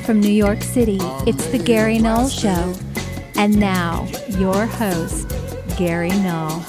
from New York City, it's The Gary Null Show. And now, your host, Gary Null.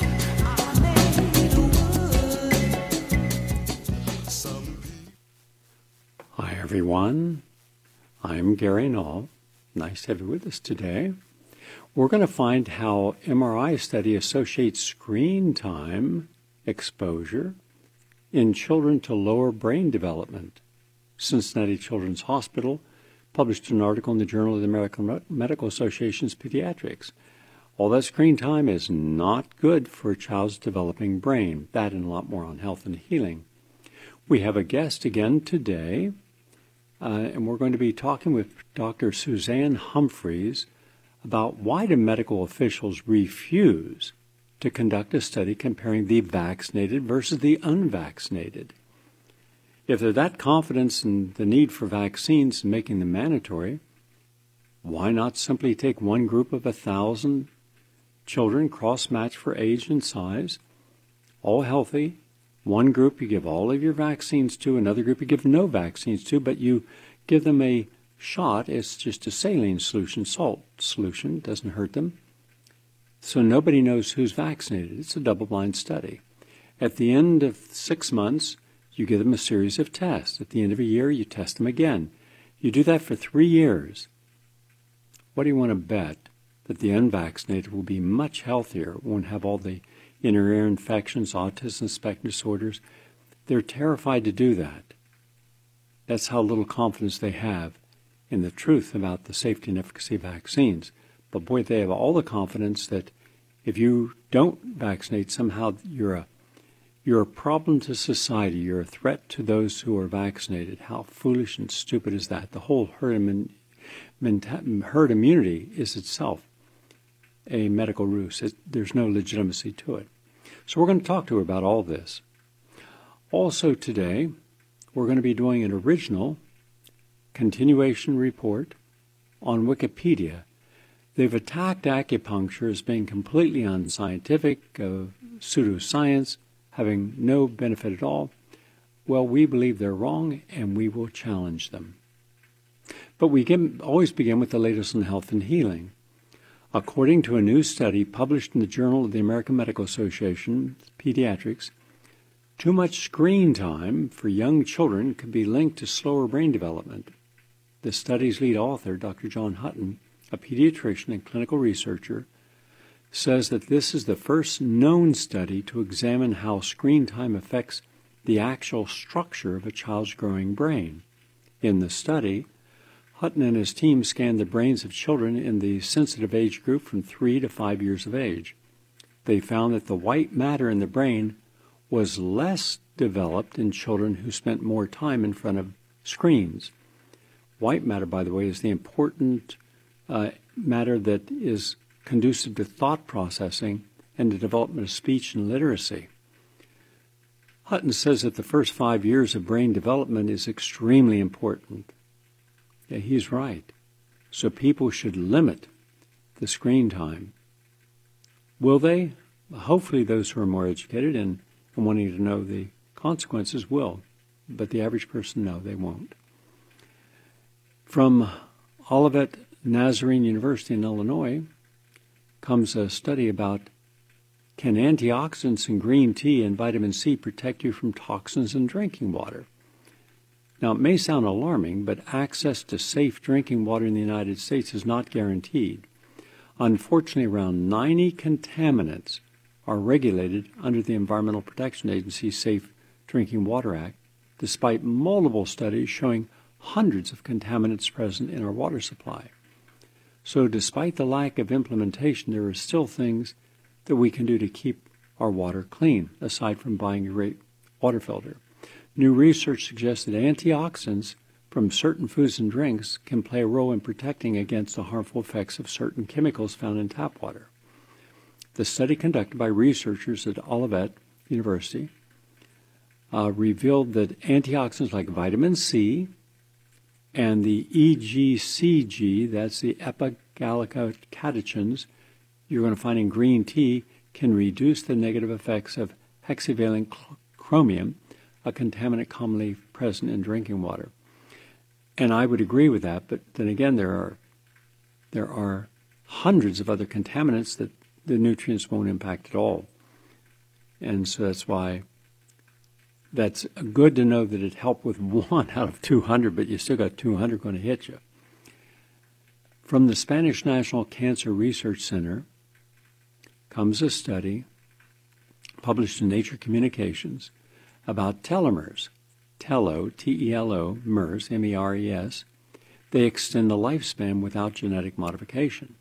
Hi, everyone. I'm Gary Null. Nice to have you with us today. We're going to find how MRI study associates screen time exposure in children to lower brain development. Cincinnati Children's Hospital published an article in the Journal of the American Medical Association's Pediatrics. All that screen time is not good for a child's developing brain. That and a lot more on health and healing. We have a guest again today, and we're going to be talking with Dr. Suzanne Humphreys about why do medical officials refuse to conduct a study comparing the vaccinated versus the unvaccinated. If they're that confident in the need for vaccines and making them mandatory, why not simply take one group of 1,000 children, cross-match for age and size, all healthy? One group you give all of your vaccines to, another group you give no vaccines to, but you give them a shot. It's just a saline solution, salt solution, doesn't hurt them. So nobody knows who's vaccinated. It's a double-blind study. At the end of 6 months, you give them a series of tests. At the end of a year, you test them again. You do that for 3 years. What do you want to bet? That the unvaccinated will be much healthier, won't have all the inner ear infections, autism spectrum disorders. They're terrified to do that. That's how little confidence they have in the truth about the safety and efficacy of vaccines. But boy, they have all the confidence that if you don't vaccinate, somehow you're a problem to society. You're a threat to those who are vaccinated. How foolish and stupid is that? The whole herd immunity is itself a medical ruse. There's no legitimacy to it. So we're going to talk to her about all this. Also today, we're going to be doing an original continuation report on Wikipedia. They've attacked acupuncture as being completely unscientific, pseudoscience, having no benefit at all. Well, we believe they're wrong, and we will challenge them. But we always begin with the latest on health and healing. According to a new study published in the Journal of the American Medical Association, Pediatrics, too much screen time for young children could be linked to slower brain development. The study's lead author, Dr. John Hutton, a pediatrician and clinical researcher, says that this is the first known study to examine how screen time affects the actual structure of a child's growing brain. In the study, Hutton and his team scanned the brains of children in the sensitive age group from 3 to 5 years of age. They found that the white matter in the brain was less developed in children who spent more time in front of screens. White matter, by the way, is the important matter that is conducive to thought processing and the development of speech and literacy. Hutton says that the first 5 years of brain development is extremely important. Yeah, he's right. So people should limit the screen time. Will they? Hopefully those who are more educated and wanting to know the consequences will. But the average person, no, they won't. From Olivet Nazarene University in Illinois comes a study about can antioxidants in green tea and vitamin C protect you from toxins in drinking water? Now, it may sound alarming, but access to safe drinking water in the United States is not guaranteed. Unfortunately, around 90 contaminants are regulated under the Environmental Protection Agency's Safe Drinking Water Act, despite multiple studies showing hundreds of contaminants present in our water supply. So despite the lack of implementation, there are still things that we can do to keep our water clean, aside from buying a great water filter. New research suggests that antioxidants from certain foods and drinks can play a role in protecting against the harmful effects of certain chemicals found in tap water. The study conducted by researchers at Olivet University revealed that antioxidants like vitamin C and the EGCG, that's the epigallocatechins, you're going to find in green tea, can reduce the negative effects of hexavalent chromium, a contaminant commonly present in drinking water. And I would agree with that, but then again, there are hundreds of other contaminants that the nutrients won't impact at all. And so that's why that's good to know that it helped with 1 out of 200, but you still got 200 going to hit you. From the Spanish National Cancer Research Center comes a study published in Nature Communications about telomeres. Telo, T-E-L-O, MERS, M-E-R-E-S. They extend the lifespan without genetic modification.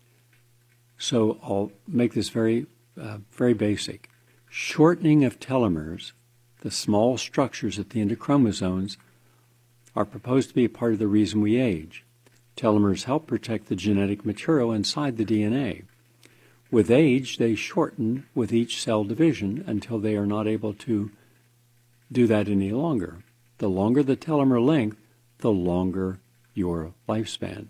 So I'll make this very basic. Shortening of telomeres, the small structures at the end of chromosomes, are proposed to be a part of the reason we age. Telomeres help protect the genetic material inside the DNA. With age, they shorten with each cell division until they are not able to do that any longer. The longer the telomere length, the longer your lifespan.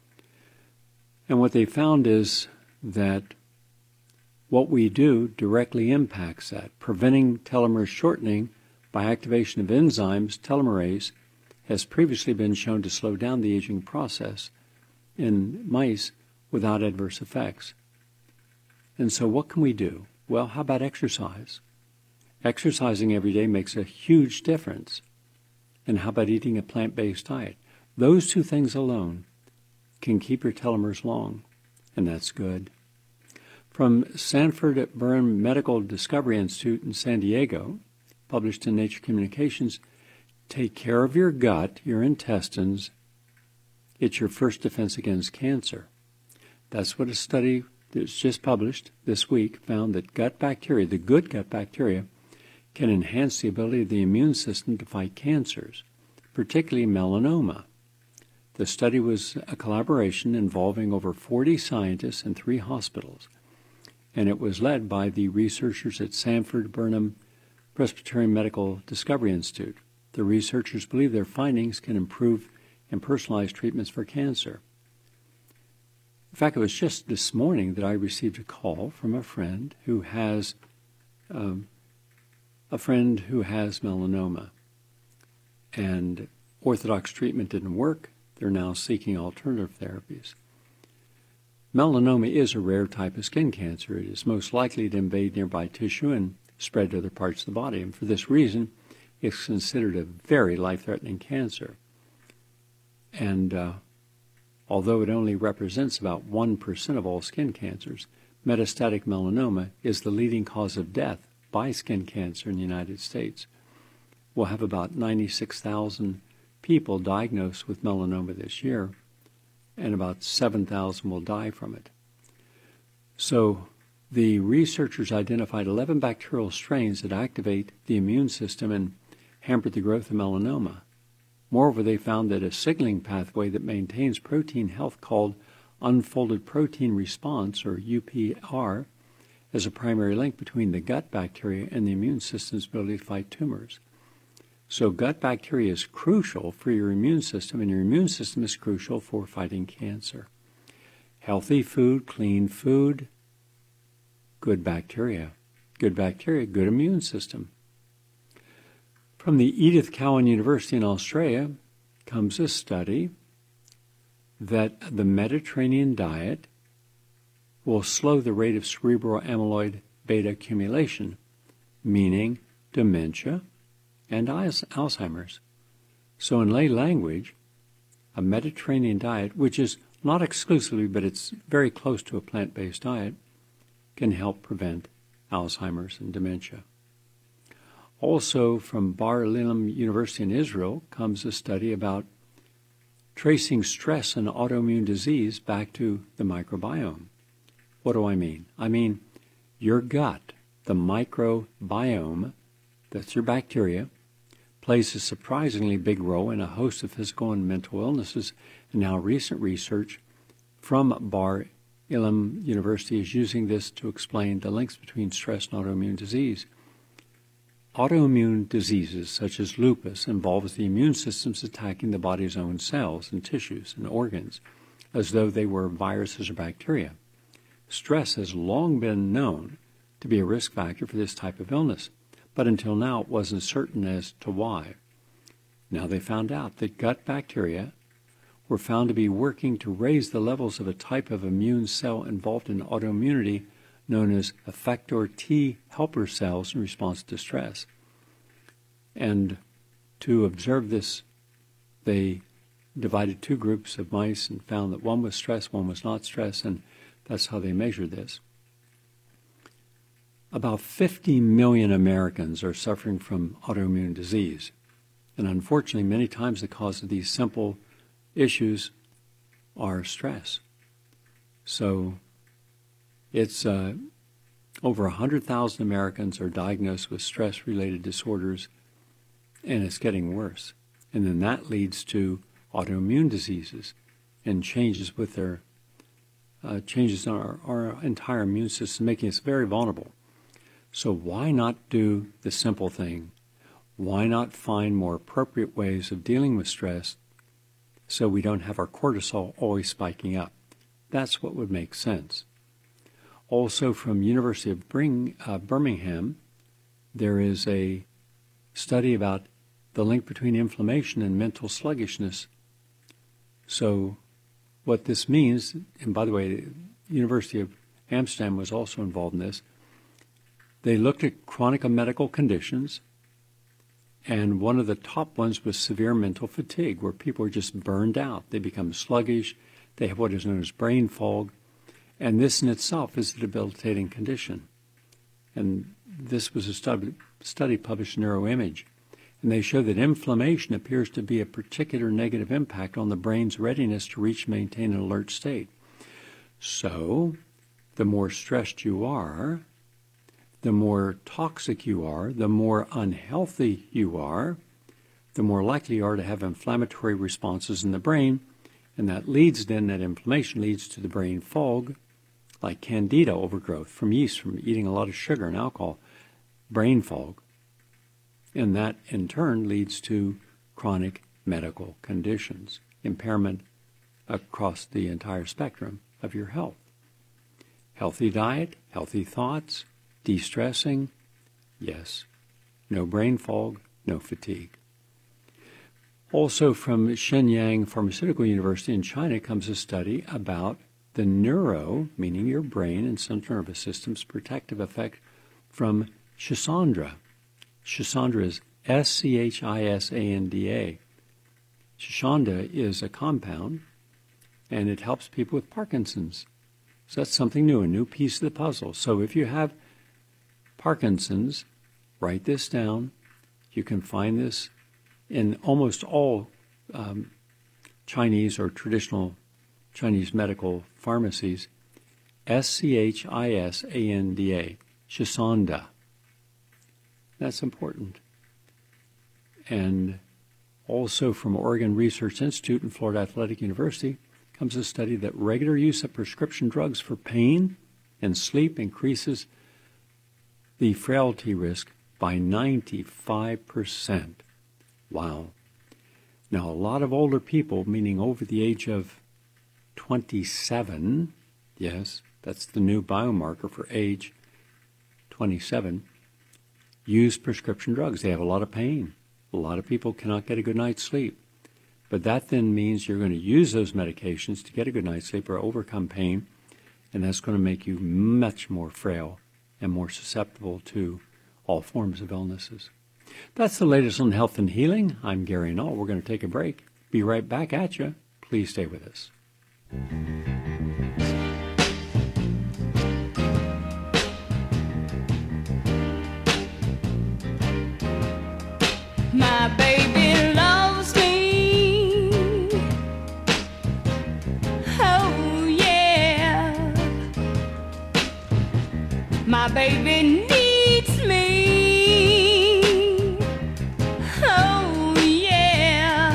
And what they found is that what we do directly impacts that. Preventing telomere shortening by activation of enzymes, telomerase, has previously been shown to slow down the aging process in mice without adverse effects. And so what can we do? Well, how about exercise? Exercising every day makes a huge difference. And how about eating a plant-based diet? Those two things alone can keep your telomeres long, and that's good. From Sanford Burnham Medical Discovery Institute in San Diego, published in Nature Communications, take care of your gut, your intestines. It's your first defense against cancer. That's what a study that's just published this week found, that gut bacteria, the good gut bacteria, can enhance the ability of the immune system to fight cancers, particularly melanoma. The study was a collaboration involving over 40 scientists and 3 hospitals, and it was led by the researchers at Sanford Burnham Presbyterian Medical Discovery Institute. The researchers believe their findings can improve and personalize treatments for cancer. In fact, it was just this morning that I received a call from a friend who has melanoma, and orthodox treatment didn't work. They're now seeking alternative therapies. Melanoma is a rare type of skin cancer. It is most likely to invade nearby tissue and spread to other parts of the body, and for this reason, it's considered a very life-threatening cancer. And although it only represents about 1% of all skin cancers, metastatic melanoma is the leading cause of death by skin cancer in the United States. We'll have about 96,000 people diagnosed with melanoma this year, and about 7,000 will die from it. So the researchers identified 11 bacterial strains that activate the immune system and hamper the growth of melanoma. Moreover, they found that a signaling pathway that maintains protein health called unfolded protein response, or UPR, is a primary link between the gut bacteria and the immune system's ability to fight tumors. So gut bacteria is crucial for your immune system, and your immune system is crucial for fighting cancer. Healthy food, clean food, good bacteria. Good bacteria, good immune system. From the Edith Cowan University in Australia comes a study that the Mediterranean diet will slow the rate of cerebral amyloid beta accumulation, meaning dementia and Alzheimer's. So in lay language, a Mediterranean diet, which is not exclusively, but it's very close to a plant-based diet, can help prevent Alzheimer's and dementia. Also from Bar Ilan University in Israel comes a study about tracing stress and autoimmune disease back to the microbiome. What do I mean? I mean your gut, the microbiome, that's your bacteria, plays a surprisingly big role in a host of physical and mental illnesses, and now recent research from Bar Ilan University is using this to explain the links between stress and autoimmune disease. Autoimmune diseases such as lupus involves the immune systems attacking the body's own cells and tissues and organs as though they were viruses or bacteria. Stress has long been known to be a risk factor for this type of illness, but until now it wasn't certain as to why. Now they found out that gut bacteria were found to be working to raise the levels of a type of immune cell involved in autoimmunity known as effector T helper cells in response to stress. And to observe this, they divided two groups of mice and found that one was stressed, one was not stressed, and that's how they measured this. About 50 million Americans are suffering from autoimmune disease. And unfortunately, many times the cause of these simple issues are stress. So it's over 100,000 Americans are diagnosed with stress-related disorders, and it's getting worse. And then that leads to autoimmune diseases and changes with their changes in our entire immune system, making us very vulnerable. So why not do the simple thing? Why not find more appropriate ways of dealing with stress so we don't have our cortisol always spiking up? That's what would make sense. Also from University of Birmingham, there is a study about the link between inflammation and mental sluggishness. So what this means, and by the way, the University of Amsterdam was also involved in this, they looked at chronic medical conditions, and one of the top ones was severe mental fatigue, where people are just burned out. They become sluggish. They have what is known as brain fog, and this in itself is a debilitating condition. And this was a study published in Neuroimage, and they show that inflammation appears to be a particular negative impact on the brain's readiness to reach and maintain an alert state. So, the more stressed you are, the more toxic you are, the more unhealthy you are, the more likely you are to have inflammatory responses in the brain, and that inflammation leads to the brain fog, like candida overgrowth from yeast, from eating a lot of sugar and alcohol, brain fog. And that, in turn, leads to chronic medical conditions, impairment across the entire spectrum of your health. Healthy diet, healthy thoughts, de-stressing, yes. No brain fog, no fatigue. Also from Shenyang Pharmaceutical University in China comes a study about the neuro, meaning your brain and central nervous system's protective effect from Schisandra. Schisandra is Schisanda. Schisanda is a compound, and it helps people with Parkinson's. So that's something new, a new piece of the puzzle. So if you have Parkinson's, write this down. You can find this in almost all Chinese or traditional Chinese medical pharmacies. Schisanda, Schisanda. That's important. And also from Oregon Research Institute and Florida Athletic University comes a study that regular use of prescription drugs for pain and sleep increases the frailty risk by 95%. Wow. Now, a lot of older people, meaning over the age of 27, yes, that's the new biomarker for age 27, use prescription drugs. They have a lot of pain. A lot of people cannot get a good night's sleep. But that then means you're going to use those medications to get a good night's sleep or overcome pain, and that's going to make you much more frail and more susceptible to all forms of illnesses. That's the latest on health and healing. I'm Gary Null. We're going to take a break. Be right back at you. Please stay with us. My baby loves me. Oh yeah. My baby needs me. Oh yeah.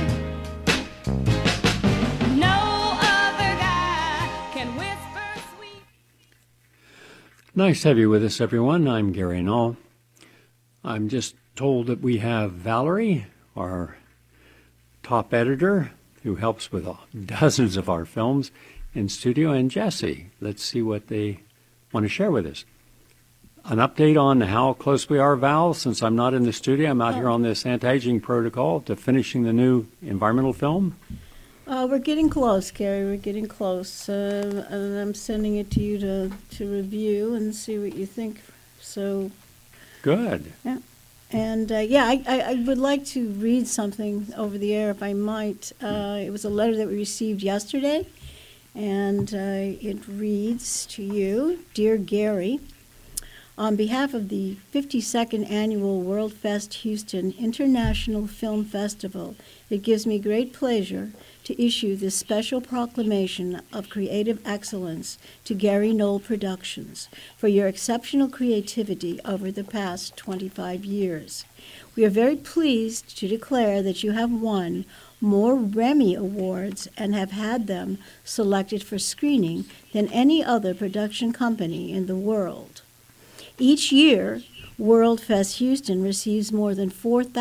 No other guy can whisper sweet. Nice to have you with us, everyone. I'm Gary Null. I'm just told that we have Valerie, our top editor, who helps with dozens of our films in studio, and Jesse. Let's see what they want to share with us. an update on how close we are, Val, since I'm not in the studio. I'm out here on this anti-aging protocol to finishing the new environmental film. We're getting close, Gary. We're getting close. And I'm sending it to you to review and see what you think. So, Good. yeah. And, I would like to read something over the air, if I might. It was a letter that we received yesterday, and it reads to you, Dear Gary, on behalf of the 52nd Annual World Fest Houston International Film Festival, it gives me great pleasure to issue this special proclamation of creative excellence to Gary Knoll Productions for your exceptional creativity over the past 25 years. We are very pleased to declare that you have won more Remmy Awards and have had them selected for screening than any other production company in the world. Each year, World Fest Houston receives more than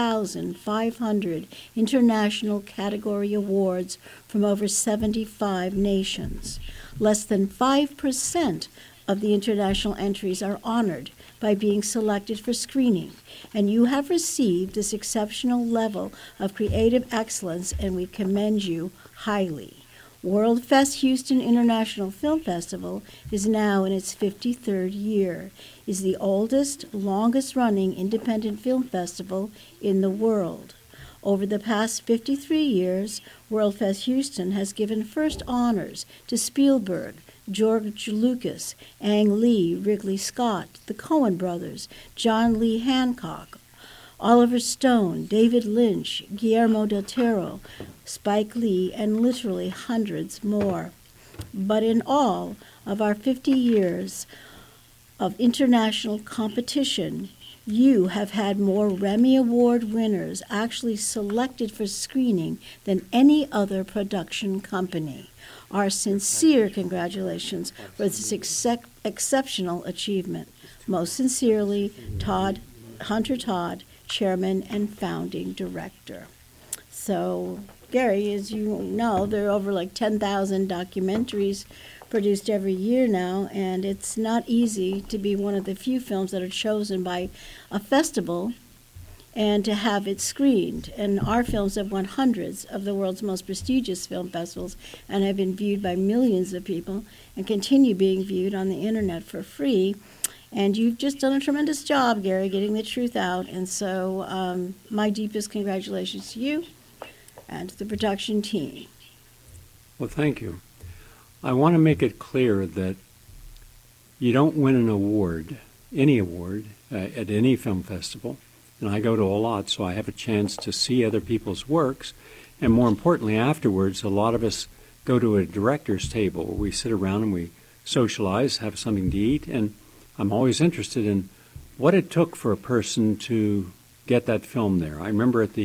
4,500 international category awards from over 75 nations. Less than 5% of the international entries are honored by being selected for screening, and you have received this exceptional level of creative excellence, and we commend you highly. World Fest Houston International Film Festival is now in its 53rd year, is the oldest, longest-running independent film festival in the world. Over the past 53 years, World Fest Houston has given first honors to Spielberg, George Lucas, Ang Lee, Ridley Scott, the Coen brothers, John Lee Hancock, Oliver Stone, David Lynch, Guillermo del Toro, Spike Lee, and literally hundreds more. But in all of our 50 years of international competition, you have had more Remmy Award winners actually selected for screening than any other production company. Our sincere congratulations for this exceptional achievement. Most sincerely, Hunter Todd, Chairman and Founding Director. So, Gary, as you know, there are over like 10,000 documentaries produced every year now, and it's not easy to be one of the few films that are chosen by a festival and to have it screened. And our films have won hundreds of the world's most prestigious film festivals and have been viewed by millions of people and continue being viewed on the internet for free. And you've just done a tremendous job, Gary, getting the truth out. And so my deepest congratulations to you and to the production team. Well, thank you. I want to make it clear that you don't win an award, any award, at any film festival. And I go to a lot, so I have a chance to see other people's works. And more importantly, afterwards, a lot of us go to a director's table where we sit around and we socialize, have something to eat, and I'm always interested in what it took for a person to get that film there. I remember at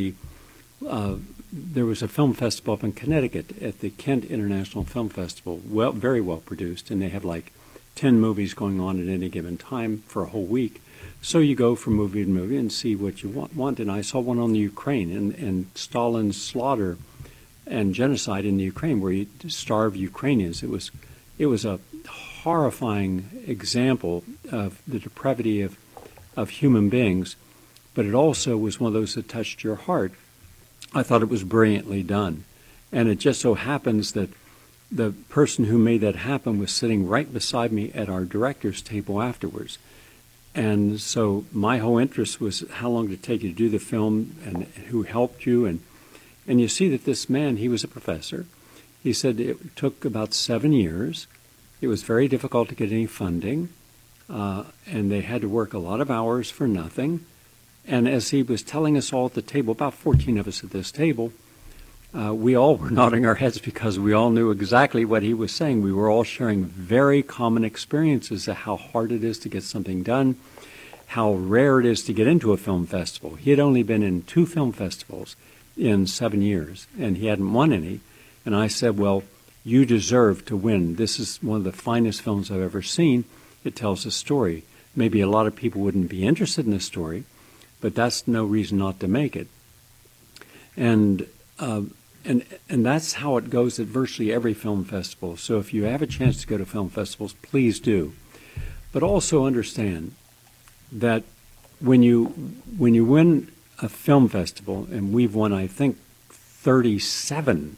there was a film festival up in Connecticut at the Kent International Film Festival, very well produced, and they have like 10 movies going on at any given time for a whole week. So you go from movie to movie and see what you want. And I saw one on the Ukraine and Stalin's slaughter and genocide in the Ukraine, where he starved Ukrainians. It was a horrifying example of the depravity of human beings, but it also was one of those that touched your heart. I thought it was brilliantly done. And it just so happens that the person who made that happen was sitting right beside me at our director's table afterwards. And so my whole interest was how long did it take you to do the film and who helped you. And you see that this man, he was a professor. He said it took about 7 years. It was very difficult to get any funding, and they had to work a lot of hours for nothing. And as he was telling us all at the table, about 14 of us at this table, we all were nodding our heads because we all knew exactly what he was saying. We were all sharing very common experiences of how hard it is to get something done, how rare it is to get into a film festival. He had only been in 2 film festivals in 7 years, and he hadn't won any. And I said, well, you deserve to win. This is one of the finest films I've ever seen. It tells a story. Maybe a lot of people wouldn't be interested in the story, but that's no reason not to make it. And that's how it goes at virtually every film festival. So if you have a chance to go to film festivals, please do. But also understand that when you win a film festival, and we've won, I think, 37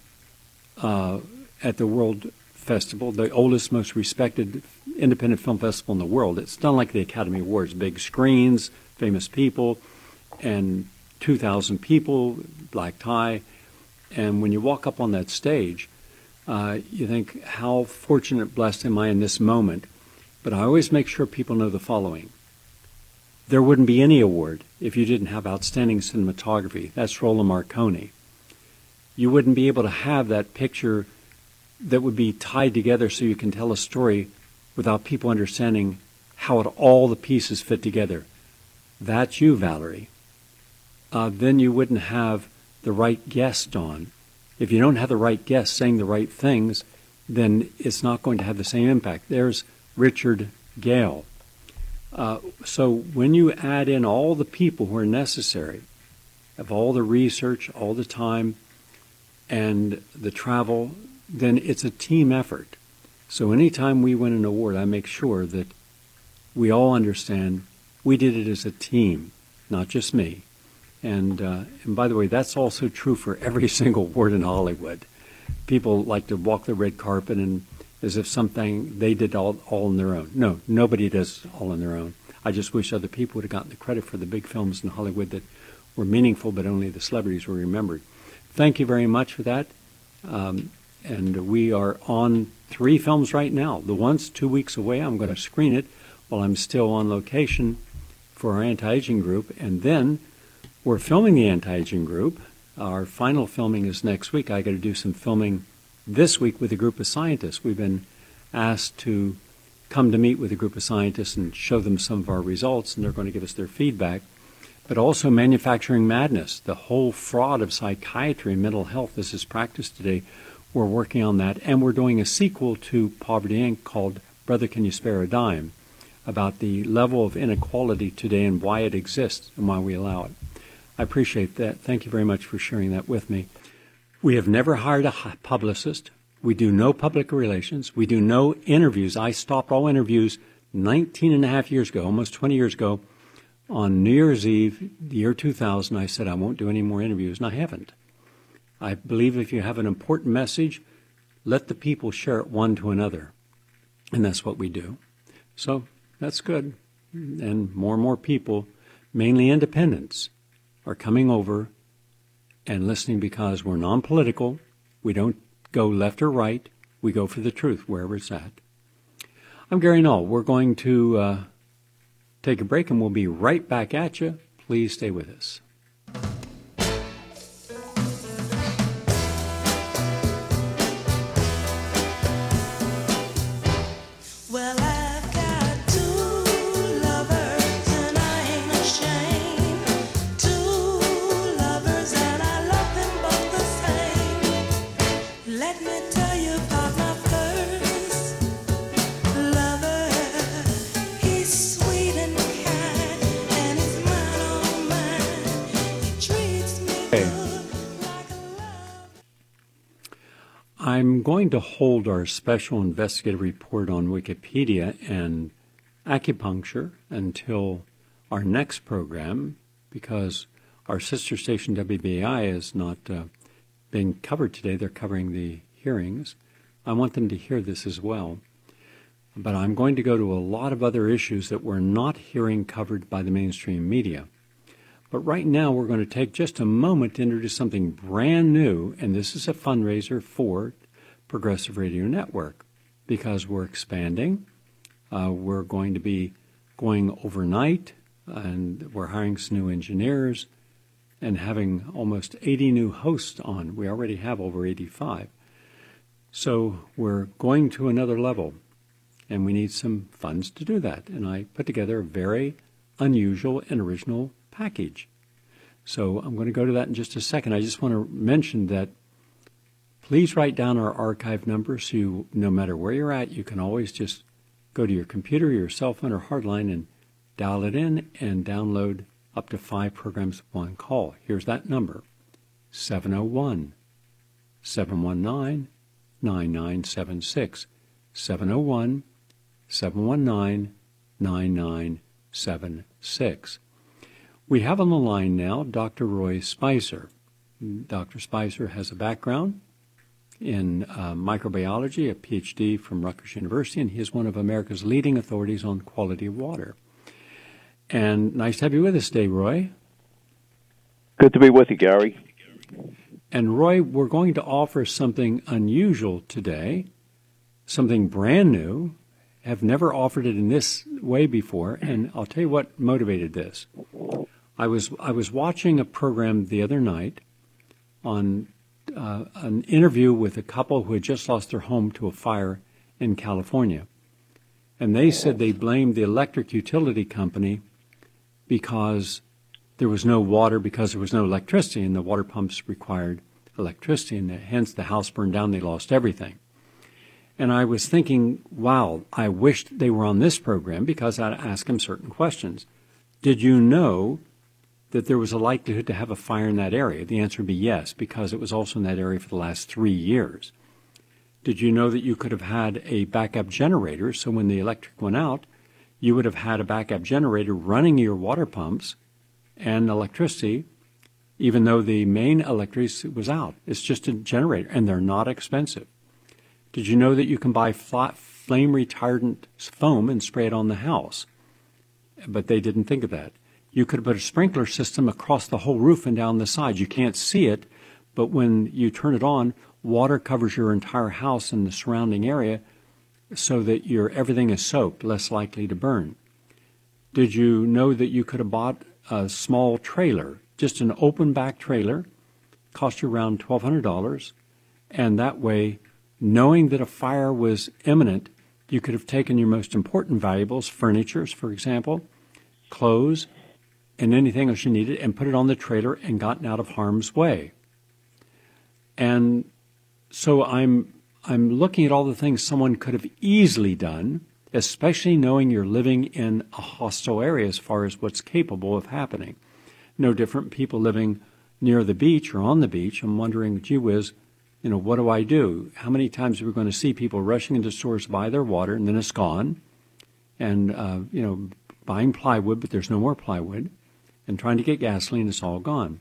at the World Festival, the oldest, most respected independent film festival in the world. It's not like the Academy Awards, big screens, famous people, and 2,000 people, black tie. And when you walk up on that stage, you think, how fortunate, blessed am I in this moment? But I always make sure people know the following. There wouldn't be any award if you didn't have outstanding cinematography. That's Roland Marconi. You wouldn't be able to have that picture that would be tied together so you can tell a story without people understanding how all the pieces fit together. That's you, Valerie. Then you wouldn't have the right guest on. If you don't have the right guest saying the right things, then it's not going to have the same impact. There's Richard Gale. So when you add in all the people who are necessary, of all the research, all the time, and the travel, then it's a team effort. So anytime we win an award, I make sure that we all understand we did it as a team, not just me. And by the way, that's also true for every single award in Hollywood. People like to walk the red carpet and as if something they did all on their own. No, nobody does all on their own. I just wish other people would have gotten the credit for the big films in Hollywood that were meaningful, but only the celebrities were remembered. Thank you very much for that. And we are on 3 films right now. The one's 2 weeks away. I'm going to screen it while I'm still on location for our anti-aging group. And then we're filming the anti-aging group. Our final filming is next week. I got to do some filming this week with a group of scientists. We've been asked to come to meet with a group of scientists and show them some of our results, and they're going to give us their feedback. But also Manufacturing Madness, the whole fraud of psychiatry and mental health as is practiced today. We're working on that, and we're doing a sequel to Poverty Inc. called Brother, Can You Spare a Dime, about the level of inequality today and why it exists and why we allow it. I appreciate that. Thank you very much for sharing that with me. We have never hired a publicist. We do no public relations. We do no interviews. I stopped all interviews 19 and a half years ago, almost 20 years ago. On New Year's Eve, the year 2000, I said I won't do any more interviews, and I haven't. I believe if you have an important message, let the people share it one to another. And that's what we do. So that's good. And more people, mainly independents, are coming over and listening because we're non-political. We don't go left or right. We go for the truth wherever it's at. I'm Gary Null. We're going to take a break, and we'll be right back at you. Please stay with us. Well, I've got 2 lovers and I ain't ashamed. 2 lovers and I love them both the same. Let me tell you about my first lover. He's sweet and kind and he's mine, oh mine. He treats me good like a love. I'm going to hold our special investigative report on Wikipedia and acupuncture until our next program because our sister station WBAI is not being covered today. They're covering the hearings. I want them to hear this as well. But I'm going to go to a lot of other issues that we're not hearing covered by the mainstream media. But right now we're going to take just a moment to introduce something brand new, and this is a fundraiser for Progressive Radio Network because we're expanding. We're going to be going overnight, and we're hiring some new engineers and having almost 80 new hosts on. We already have over 85. So we're going to another level, and we need some funds to do that. And I put together a very unusual and original package. So I'm going to go to that in just a second. I just want to mention that please write down our archive number so you, no matter where you're at, you can always just go to your computer, your cell phone, or hardline and dial it in and download up to 5 programs with one call. Here's that number, 701-719-9976, 701-719-9976. 888-866-7876. We have on the line now Dr. Roy Spicer. Dr. Spicer has a background in microbiology, a PhD from Rutgers University, and he is one of America's leading authorities on quality of water. And nice to have you with us today, Roy. Good to be with you, Gary. And Roy, we're going to offer something unusual today, something brand new. Have never offered it in this way before, and I'll tell you what motivated this. I was watching a program the other night on an interview with a couple who had just lost their home to a fire in California. And they said they blamed the electric utility company because there was no water, because there was no electricity, and the water pumps required electricity, and hence the house burned down, they lost everything. And I was thinking, wow, I wished they were on this program because I'd ask them certain questions. Did you know that there was a likelihood to have a fire in that area? The answer would be yes, because it was also in that area for the last 3 years. Did you know that you could have had a backup generator, so when the electric went out, you would have had a backup generator running your water pumps and electricity, even though the main electricity was out? It's just a generator, and they're not expensive. Did you know that you can buy flame retardant foam and spray it on the house? But they didn't think of that. You could put a sprinkler system across the whole roof and down the sides. You can't see it, but when you turn it on, water covers your entire house and the surrounding area so that everything is soaked, less likely to burn. Did you know that you could have bought a small trailer, just an open back trailer, cost you around $1,200, and that way, knowing that a fire was imminent, you could have taken your most important valuables, furniture, for example, clothes, and anything else you needed, and put it on the trailer and gotten out of harm's way. And so I'm looking at all the things someone could have easily done, especially knowing you're living in a hostile area as far as what's capable of happening. No different people living near the beach or on the beach. I'm wondering, gee whiz, what do I do? How many times are we going to see people rushing into stores to buy their water and then it's gone? And, buying plywood, but there's no more plywood, and trying to get gasoline, it's all gone.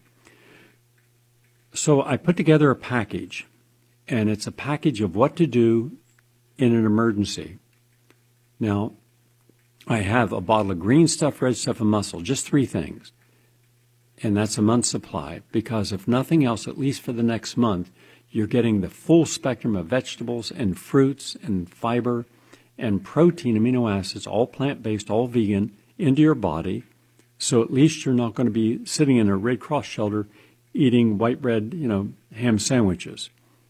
So I put together a package, and it's a package of what to do in an emergency. Now, I have a bottle of green stuff, red stuff, and mussel, just 3 things. And that's a month's supply, because if nothing else, at least for the next month, you're getting the full spectrum of vegetables and fruits and fiber and protein, amino acids, all plant-based, all vegan, into your body. So at least you're not going to be sitting in a Red Cross shelter eating white bread, ham sandwiches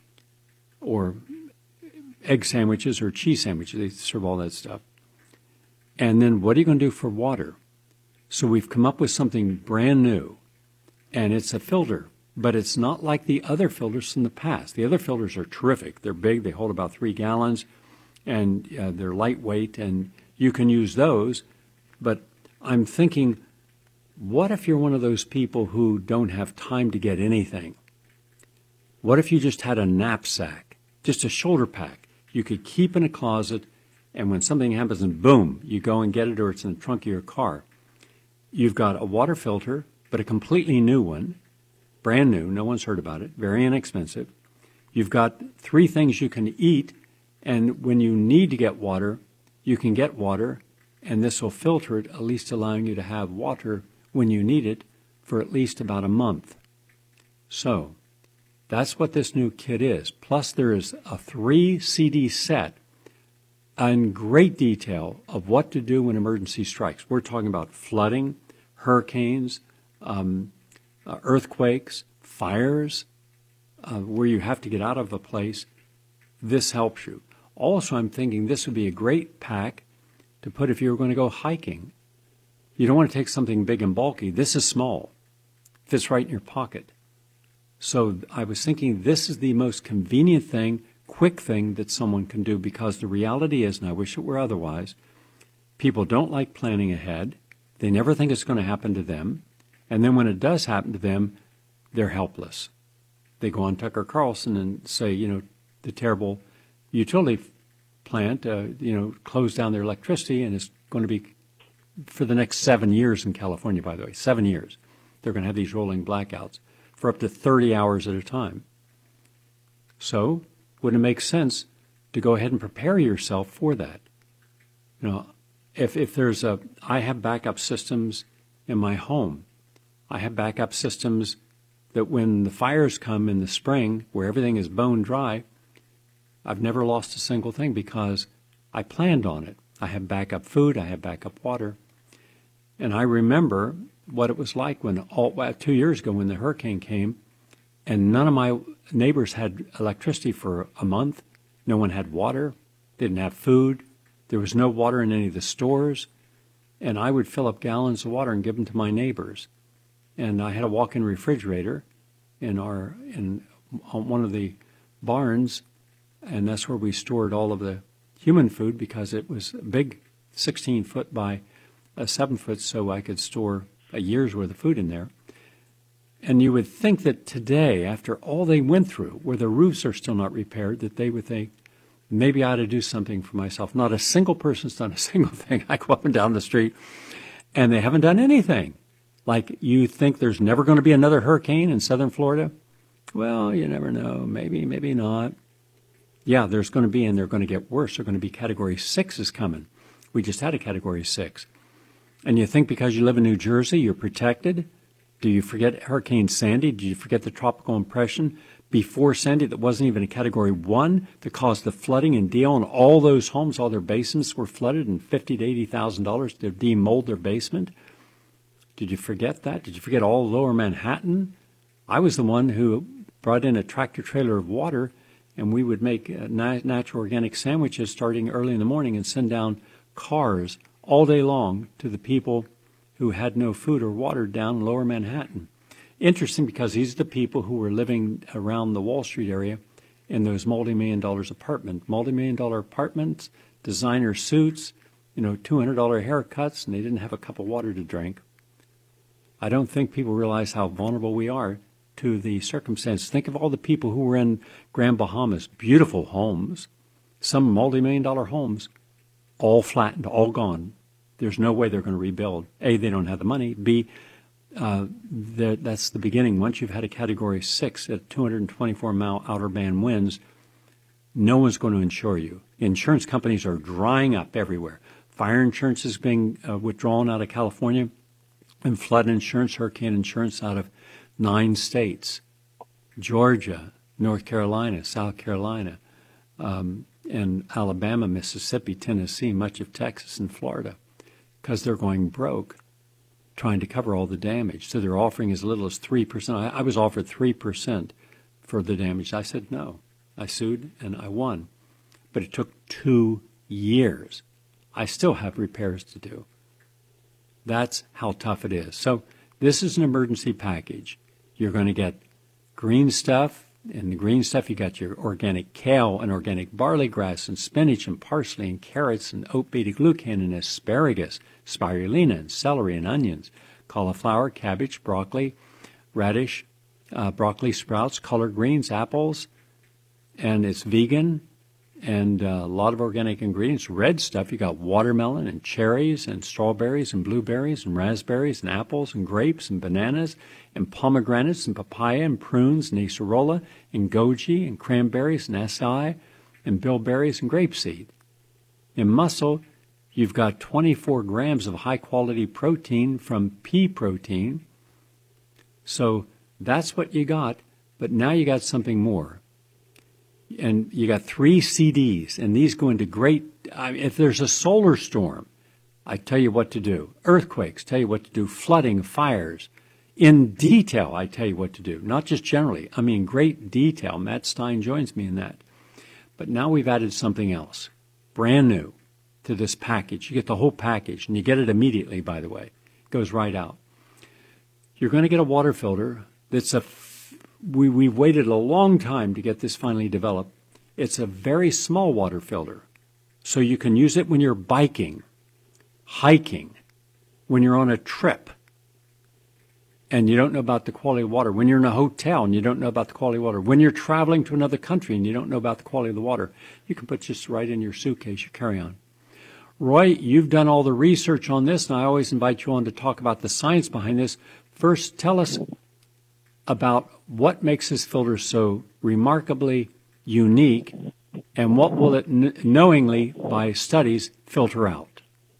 or egg sandwiches or cheese sandwiches. They serve all that stuff. And then what are you going to do for water? So we've come up with something brand new, and it's a filter. But it's not like the other filters from the past. The other filters are terrific. They're big. They hold about 3 gallons, and they're lightweight, and you can use those. But I'm thinking, what if you're one of those people who don't have time to get anything? What if you just had a knapsack, just a shoulder pack you could keep in a closet, and when something happens, and boom, you go and get it, or it's in the trunk of your car. You've got a water filter, but a completely new one. Brand new, no one's heard about it, very inexpensive. You've got 3 things you can eat, and when you need to get water, you can get water, and this will filter it, at least allowing you to have water when you need it for at least about a month. So that's what this new kit is. Plus there is a 3 CD set in great detail of what to do when emergency strikes. We're talking about flooding, hurricanes, earthquakes, fires, where you have to get out of a place. This helps you. Also, I'm thinking this would be a great pack to put if you were going to go hiking. You don't want to take something big and bulky. This is small. Fits right in your pocket. So I was thinking this is the most convenient thing, quick thing that someone can do, because the reality is, and I wish it were otherwise, people don't like planning ahead. They never think it's going to happen to them. And then when it does happen to them, they're helpless. They go on Tucker Carlson and say, the terrible utility plant, closed down their electricity and it's going to be for the next 7 years in California, by the way, 7 years. They're going to have these rolling blackouts for up to 30 hours at a time. So wouldn't it make sense to go ahead and prepare yourself for that? You know, if I have backup systems in my home. I have backup systems that when the fires come in the spring, where everything is bone dry, I've never lost a single thing because I planned on it. I have backup food, I have backup water. And I remember what it was like when 2 years ago when the hurricane came and none of my neighbors had electricity for a month. No one had water, didn't have food. There was no water in any of the stores. And I would fill up gallons of water and give them to my neighbors. And I had a walk-in refrigerator in one of the barns, and that's where we stored all of the human food because it was a big 16-foot by a 7-foot, so I could store a year's worth of food in there. And you would think that today, after all they went through, where the roofs are still not repaired, that they would think, maybe I ought to do something for myself. Not a single person's done a single thing. I go up and down the street, and they haven't done anything. Like you think there's never going to be another hurricane in southern Florida? Well, you never know. Maybe, maybe not. Yeah, there's going to be, and they're going to get worse. They're going to be Category 6 is coming. We just had a Category 6. And you think because you live in New Jersey, you're protected? Do you forget Hurricane Sandy? Did you forget the tropical impression before Sandy that wasn't even a Category 1 that caused the flooding in Deal, and all those homes, all their basements were flooded and $50,000 to $80,000 to demold their basement? Did you forget that? Did you forget all lower Manhattan? I was the one who brought in a tractor trailer of water, and we would make natural organic sandwiches starting early in the morning and send down cars all day long to the people who had no food or water down in lower Manhattan. Interesting because these are the people who were living around the Wall Street area in those multi-million-dollar apartments, designer suits, $200 haircuts, and they didn't have a cup of water to drink. I don't think people realize how vulnerable we are to the circumstances. Think of all the people who were in Grand Bahamas, beautiful homes, some multi-million-dollar homes, all flattened, all gone. There's no way they're going to rebuild. A, they don't have the money. B, that's the beginning. Once you've had a Category 6 at 224-mile outer band winds, no one's going to insure you. Insurance companies are drying up everywhere. Fire insurance is being withdrawn out of California, and flood insurance, hurricane insurance out of 9 states, Georgia, North Carolina, South Carolina, and Alabama, Mississippi, Tennessee, much of Texas and Florida, because they're going broke trying to cover all the damage. So they're offering as little as 3%. I was offered 3% for the damage. I said no. I sued and I won. But it took 2 years. I still have repairs to do. That's how tough it is. So this is an emergency package. You're going to get green stuff. In the green stuff, you got your organic kale and organic barley grass and spinach and parsley and carrots and oat beta-glucan and asparagus, spirulina and celery and onions, cauliflower, cabbage, broccoli, radish, broccoli sprouts, collard greens, apples, and it's vegan and a lot of organic ingredients. Red stuff, you got watermelon and cherries and strawberries and blueberries and raspberries and apples and grapes and bananas and pomegranates and papaya and prunes and acerola and goji and cranberries and acai and bilberries and grapeseed. In muscle, you've got 24 grams of high-quality protein from pea protein. So that's what you got, but now you got something more. And you got 3 CDs, and these go into great, if there's a solar storm, I tell you what to do. Earthquakes, tell you what to do. Flooding, fires. In detail, I tell you what to do. Not just generally. I mean, great detail. Matt Stein joins me in that. But now we've added something else, brand new, to this package. You get the whole package, and you get it immediately, by the way. It goes right out. You're going to get a water filter that's we've waited a long time to get this finally developed. It's a very small water filter. So you can use it when you're biking, hiking, when you're on a trip, and you don't know about the quality of water, when you're in a hotel and you don't know about the quality of water, when you're traveling to another country and you don't know about the quality of the water. You can put just right in your suitcase, your carry-on. Roy, you've done all the research on this, and I always invite you on to talk about the science behind this. First, tell us about what makes this filter so remarkably unique, and what will it knowingly, by studies, filter out?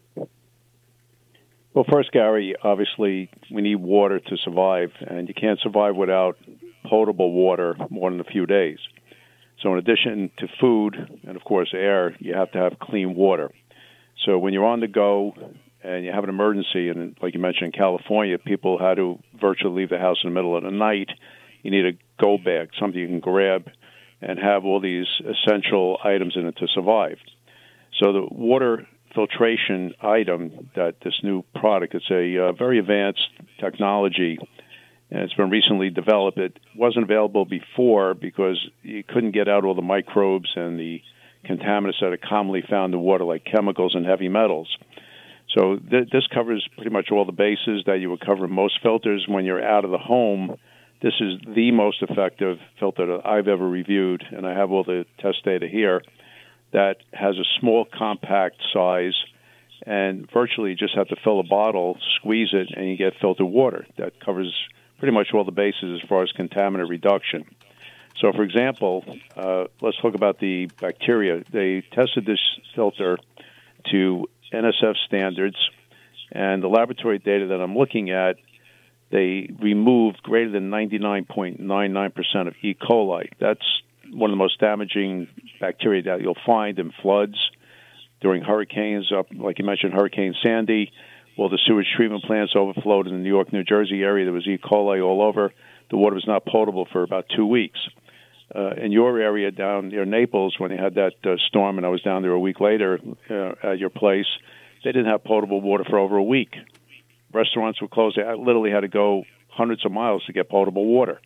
Well, first, Gary, obviously we need water to survive, and you can't survive without potable water more than a few days. So in addition to food and, of course, air, you have to have clean water. So when you're on the go and you have an emergency, and like you mentioned in California, people had to virtually leave the house in the middle of the night, you need a go bag, something you can grab and have all these essential items in it to survive. So the water filtration item that this new product, it's a very advanced technology, and it's been recently developed. It wasn't available before because you couldn't get out all the microbes and the contaminants that are commonly found in water, like chemicals and heavy metals. So this covers pretty much all the bases that you would cover in most filters when you're out of the home. This is the most effective filter that I've ever reviewed, and I have all the test data here, that has a small, compact size, and virtually you just have to fill a bottle, squeeze it, and you get filtered water. That covers pretty much all the bases as far as contaminant reduction. So, for example, let's talk about the bacteria. They tested this filter to NSF standards, and the laboratory data that I'm looking at, they removed greater than 99.99% of E. coli. That's one of the most damaging bacteria that you'll find in floods, during hurricanes, like you mentioned, Hurricane Sandy. Well, the sewage treatment plants overflowed in the New York, New Jersey area. There was E. coli all over. The water was not potable for about 2 weeks. In your area down near Naples, when they had that storm, and I was down there a week later at your place, they didn't have potable water for over a week. Restaurants were closed. They literally had to go hundreds of miles to get potable water.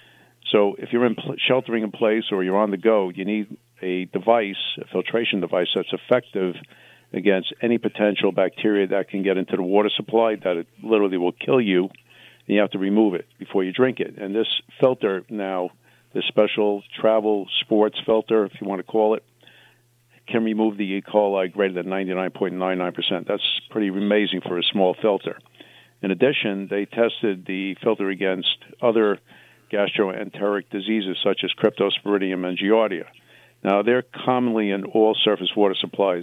So if you're sheltering in place or you're on the go, you need a device, a filtration device that's effective against any potential bacteria that can get into the water supply, that it literally will kill you, and you have to remove it before you drink it. And this filter now, this special travel sports filter, if you want to call it, can remove the E. coli greater than 99.99%. That's pretty amazing for a small filter. In addition, they tested the filter against other gastroenteric diseases such as Cryptosporidium and Giardia. Now, they're commonly in all surface water supplies.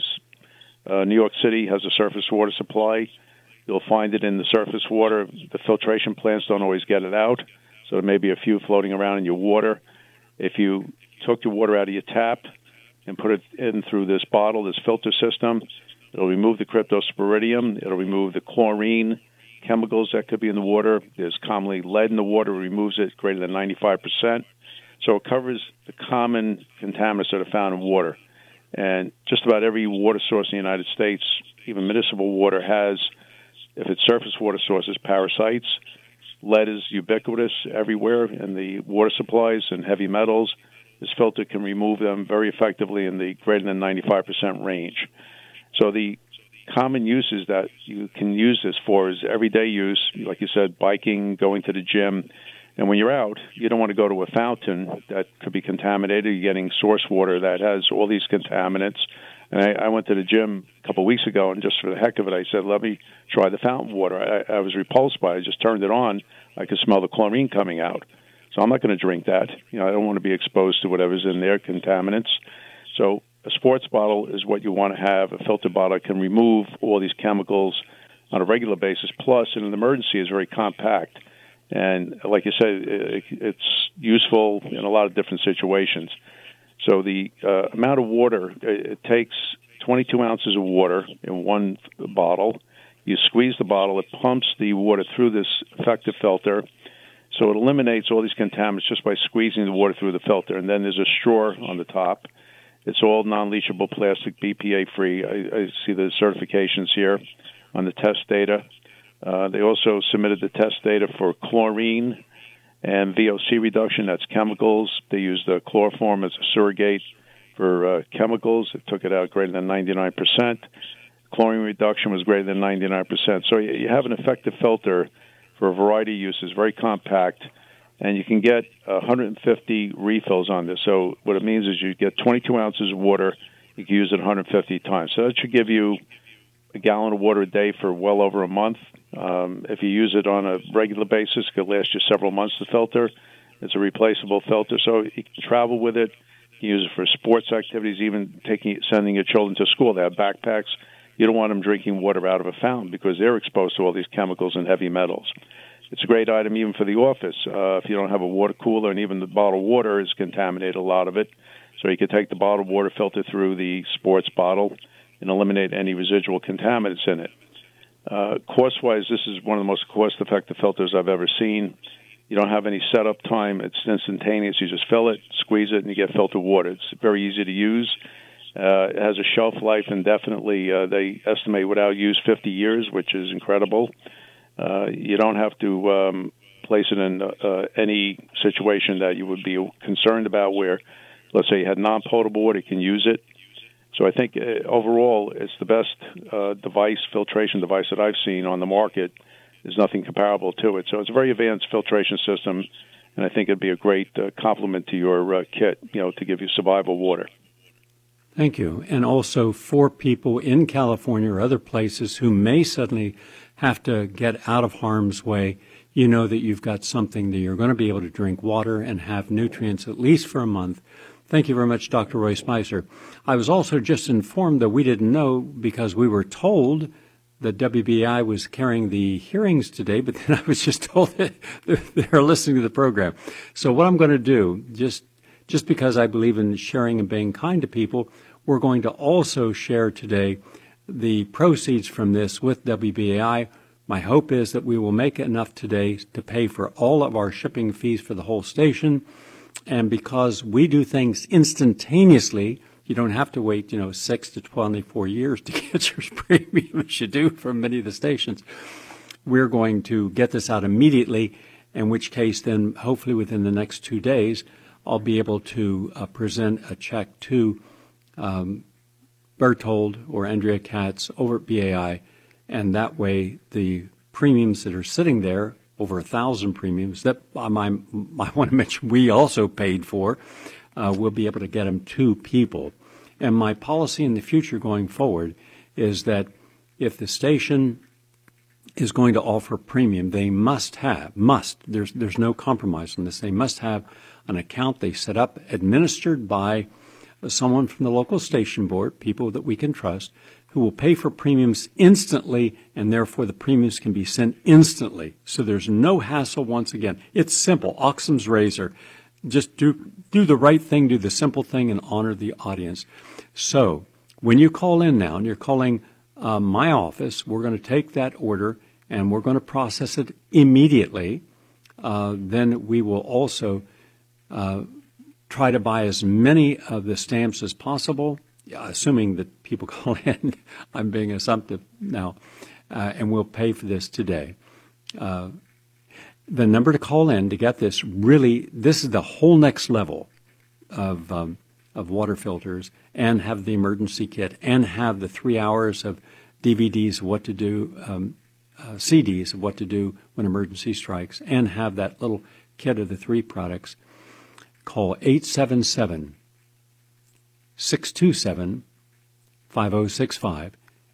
New York City has a surface water supply. You'll find it in the surface water. The filtration plants don't always get it out, so there may be a few floating around in your water. If you took your water out of your tap and put it in through this bottle, this filter system, it'll remove the Cryptosporidium. It'll remove the chlorine chemicals that could be in the water. There's commonly lead in the water. It removes it greater than 95%. So it covers the common contaminants that are found in water. And just about every water source in the United States, even municipal water, has, if it's surface water sources, parasites. Lead is ubiquitous everywhere in the water supplies, and heavy metals. This filter can remove them very effectively in the greater than 95% range. So the common uses that you can use this for is everyday use, like you said, biking, going to the gym. And when you're out, you don't want to go to a fountain that could be contaminated. You're getting source water that has all these contaminants. And I went to the gym a couple of weeks ago, and just for the heck of it, I said, let me try the fountain water. I was repulsed by it. I just turned it on. I could smell the chlorine coming out. So I'm not going to drink that. I don't want to be exposed to whatever's in there, contaminants. So a sports bottle is what you want to have. A filter bottle can remove all these chemicals on a regular basis. Plus, in an emergency, it's very compact. And like you said, it's useful in a lot of different situations. So the amount of water, it takes 22 ounces of water in one bottle. You squeeze the bottle, it pumps the water through this effective filter. So it eliminates all these contaminants just by squeezing the water through the filter. And then there's a straw on the top. It's all non-leachable plastic, BPA-free. I see the certifications here on the test data. They also submitted the test data for chlorine and VOC reduction. That's chemicals. They used the chloroform as a surrogate for chemicals. It took it out greater than 99%. Chlorine reduction was greater than 99%. So you have an effective filter for a variety of uses, very compact, and you can get 150 refills on this. So what it means is you get 22 ounces of water, You can use it 150 times. So that should give you a gallon of water a day for well over a month. If you use it on a regular basis, it could last you several months to filter. It's a replaceable filter, so you can travel with it. You can use it for sports activities, even sending your children to school. They have backpacks. You don't want them drinking water out of a fountain because they're exposed to all these chemicals and heavy metals. It's a great item even for the office. If you don't have a water cooler, and even the bottled water is contaminated, a lot of it. So you can take the bottled water, filter through the sports bottle, and eliminate any residual contaminants in it. Cost-wise, this is one of the most cost-effective filters I've ever seen. You don't have any setup time. It's instantaneous. You just fill it, squeeze it, and you get filtered water. It's very easy to use. It has a shelf life indefinitely. They estimate without use 50 years, which is incredible. You don't have to place it in any situation that you would be concerned about where, let's say, you had non-potable water, you can use it. So I think overall it's the best filtration device that I've seen on the market. There's nothing comparable to it. So it's a very advanced filtration system, and I think it'd be a great complement to your kit, to give you survival water. Thank you. And also for people in California or other places who may suddenly have to get out of harm's way, you know that you've got something that you're going to be able to drink water and have nutrients at least for a month. Thank you very much, Dr. Roy Spicer. I was also just informed that we didn't know because we were told that WBI was carrying the hearings today, but then I was just told that they're listening to the program. So what I'm going to do, just because I believe in sharing and being kind to people, we're going to also share today the proceeds from this with WBAI. My hope is that we will make enough today to pay for all of our shipping fees for the whole station. And because we do things instantaneously, you don't have to wait, 6 to 24 years to get your premium as you do from many of the stations. We're going to get this out immediately, in which case then hopefully within the next 2 days, I'll be able to present a check to Berthold or Andrea Katz over at BAI, and that way the premiums that are sitting there, over 1,000 premiums that I want to mention we also paid for, we'll be able to get them to people. And my policy in the future going forward is that if the station is going to offer premium, they there's no compromise on this, they must have an account they set up, administered by someone from the local station board, people that we can trust, who will pay for premiums instantly, and therefore the premiums can be sent instantly. So there's no hassle once again. It's simple. Occam's razor. Just do the right thing, do the simple thing, and honor the audience. So when you call in now, and you're calling my office, we're going to take that order, and we're going to process it immediately. Then we will also try to buy as many of the stamps as possible, assuming that people call in. I'm being assumptive now. And we'll pay for this today. The number to call in to get this, really, this is the whole next level of water filters, and have the emergency kit, and have the 3 hours of DVDs of what to do, CDs of what to do when emergency strikes, and have that little kit of the 3 products. Call 877-627-5065,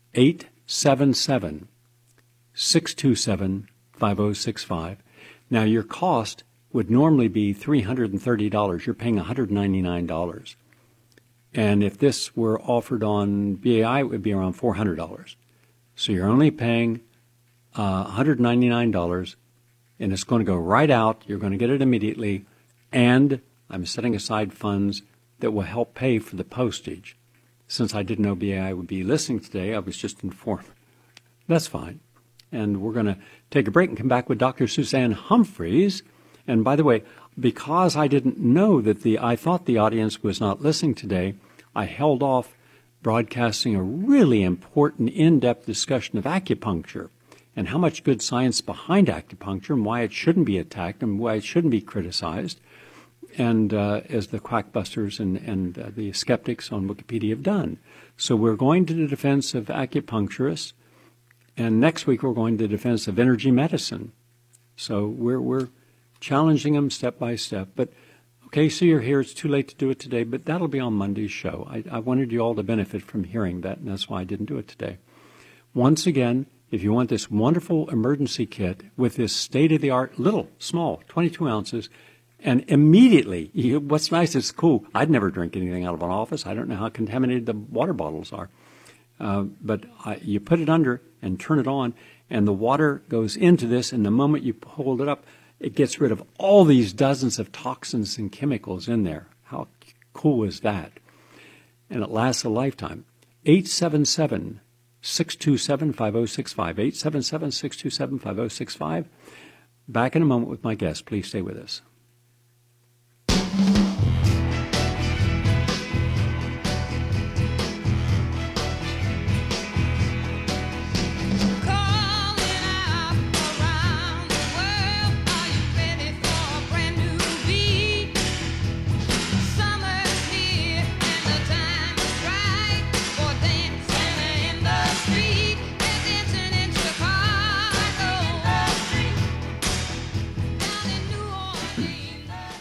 877-627-5065. Now, your cost would normally be $330. You're paying $199. And if this were offered on BAI, it would be around $400. So you're only paying $199, and it's going to go right out. You're going to get it immediately, and I'm setting aside funds that will help pay for the postage. Since I didn't know BAI would be listening today, I was just informed. That's fine. And we're going to take a break and come back with Dr. Suzanne Humphries. And by the way, because I didn't know that I thought the audience was not listening today, I held off broadcasting a really important in-depth discussion of acupuncture and how much good science behind acupuncture and why it shouldn't be attacked and why it shouldn't be criticized, and as the quackbusters and the skeptics on Wikipedia have done. So we're going to the defense of acupuncturists, and next week we're going to the defense of energy medicine. So we're challenging them step by step. But Okay, so you're here. It's too late to do it today, but that'll be on Monday's show. I wanted you all to benefit from hearing that, and that's why I didn't do it today. Once again, if you want this wonderful emergency kit with this state-of-the-art, little, small, 22 ounces, and immediately, what's nice, it's cool. I'd never drink anything out of an office. I don't know how contaminated the water bottles are. But you put it under and turn it on, and the water goes into this, and the moment you hold it up, it gets rid of all these dozens of toxins and chemicals in there. How cool is that? And it lasts a lifetime. 877-627-5065. 877-627-5065. Back in a moment with my guest. Please stay with us. Calling out around the world, are you ready for a brand new beat? Summer's here and the time is right for dancing in the street. They're dancing in Chicago, down in New Orleans.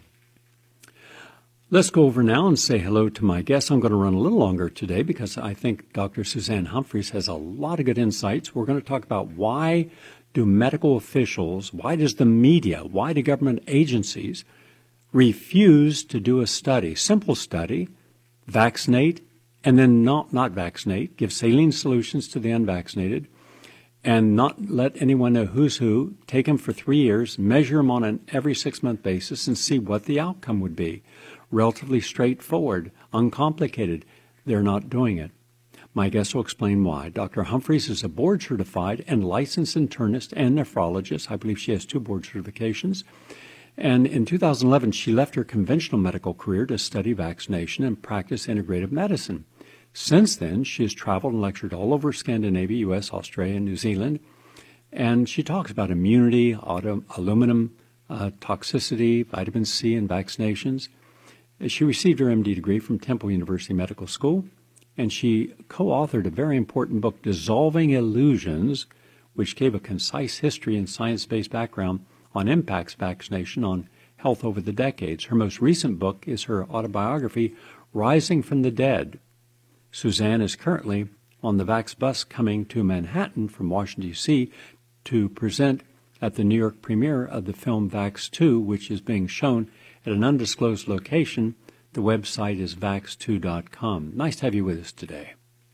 Let's go over now and say hello to my guest. I'm going to run a little longer today because I think Dr. Suzanne Humphries has a lot of good insights. We're going to talk about why do medical officials, why does the media, why do government agencies refuse to do a study, simple study, vaccinate, and then not vaccinate, give saline solutions to the unvaccinated, and not let anyone know who's who, take them for 3 years, measure them on an every 6-month basis, and see what the outcome would be. Relatively straightforward, uncomplicated. They're not doing it. My guest will explain why. Dr. Humphries is a board-certified and licensed internist and nephrologist. I believe she has 2 board certifications. And in 2011, she left her conventional medical career to study vaccination and practice integrative medicine. Since then, she has traveled and lectured all over Scandinavia, U.S., Australia, and New Zealand. And she talks about immunity, aluminum toxicity, vitamin C, and vaccinations. She received her MD degree from Temple University Medical School, and she co-authored a very important book, Dissolving Illusions, which gave a concise history and science-based background on impacts vaccination on health over the decades. Her most recent book is her autobiography, Rising from the Dead. Suzanne is currently on the Vax bus coming to Manhattan from Washington, D.C. to present at the New York premiere of the film Vax 2, which is being shown at an undisclosed location. The website is vax2.com. Nice to have you with us today.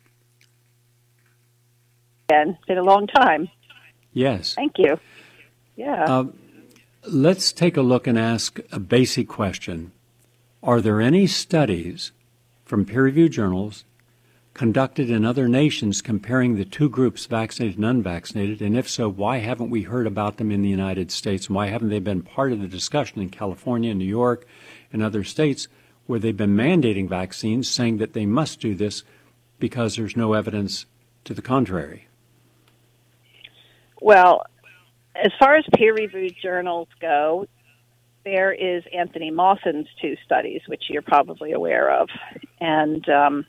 It's been a long time. Yes. Thank you. Yeah. Let's take a look and ask a basic question. Are there any studies from peer-reviewed journals conducted in other nations comparing the 2 groups, vaccinated and unvaccinated? And if so, why haven't we heard about them in the United States? And why haven't they been part of the discussion in California, New York, and other states where they've been mandating vaccines, saying that they must do this because there's no evidence to the contrary? Well, as far as peer-reviewed journals go, there is Anthony Mawson's 2 studies, which you're probably aware of, and